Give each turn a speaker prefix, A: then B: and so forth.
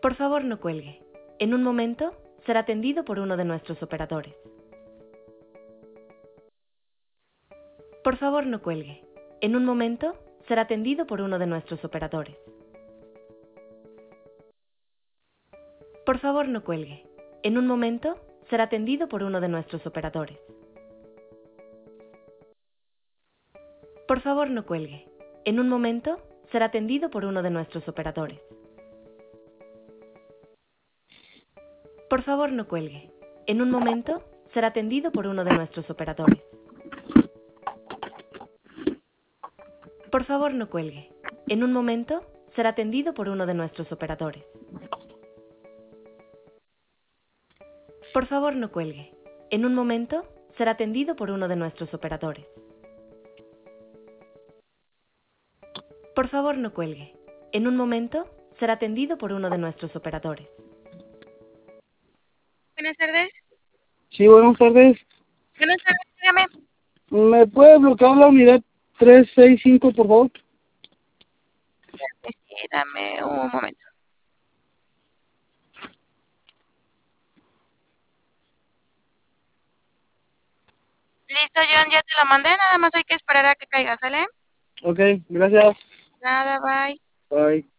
A: Por favor, no cuelgue. En un momento será atendido por uno de nuestros operadores. Por favor, no cuelgue. En un momento será atendido por uno de nuestros operadores. Por favor, no cuelgue. En un momento será atendido por uno de nuestros operadores. Por favor, no cuelgue. En un momento será atendido por uno de nuestros operadores. Por favor, no cuelgue. En un momento será atendido por uno de nuestros operadores. Por favor, no cuelgue. En un momento será atendido por uno de nuestros operadores. Por favor, no cuelgue. En un momento será atendido por uno de nuestros operadores. Por favor, no cuelgue. En un momento será atendido por uno de nuestros operadores.
B: Buenas tardes.
C: Sí, buenas tardes.
B: Buenas tardes, dígame.
C: ¿Me puede bloquear la unidad 365, por favor?
B: Sí, dame un momento. Listo, John, ya te lo mandé, nada más hay que esperar a que caiga, ¿sale?
C: Ok, gracias.
B: Nada, bye.
C: Bye.